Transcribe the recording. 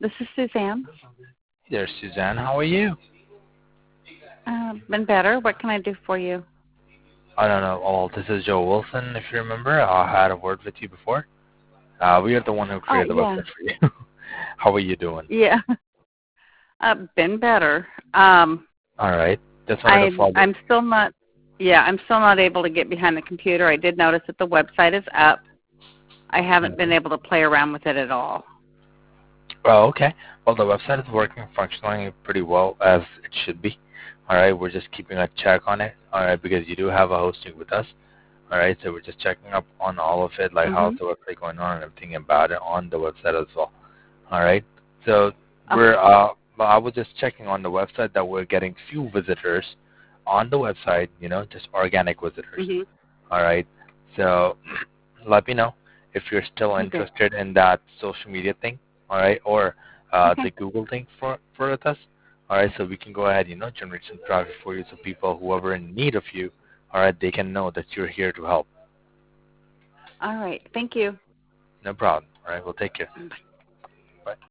This is Suzanne. Hey there, Suzanne. How are you? Been better. What can I do for you? I don't know. Oh, this is Joe Wilson, if you remember. I had a word with you before. We are the one who Oh, created the yeah. website for you. How are you doing? Yeah. Been better. All right. Just wanted to I follow. I'm still not. Yeah, I'm still not able to get behind the computer. I did notice that the website is up. I haven't been Mhm. able to play around with it at all. Oh, okay. Well, the website is working, functioning pretty well as it should be. All right. We're just keeping a check on it. All right, because you do have a hosting with us. All right. So we're just checking up on all of it, like how's Mhm. the website going on and everything about it on the website as well. All right. So we're Okay. well, I was just checking on the website that we're getting few visitors on the website, just organic visitors. Mhm. All right. So let me know if you're still Okay. interested in that social media thing. All right, or Okay. the Google thing for with us. All right, so we can go ahead, generate some traffic for you, so people, whoever in need of you, all right, they can know that you're here to help. All right. Thank you. No problem. All right, we'll take care. Bye.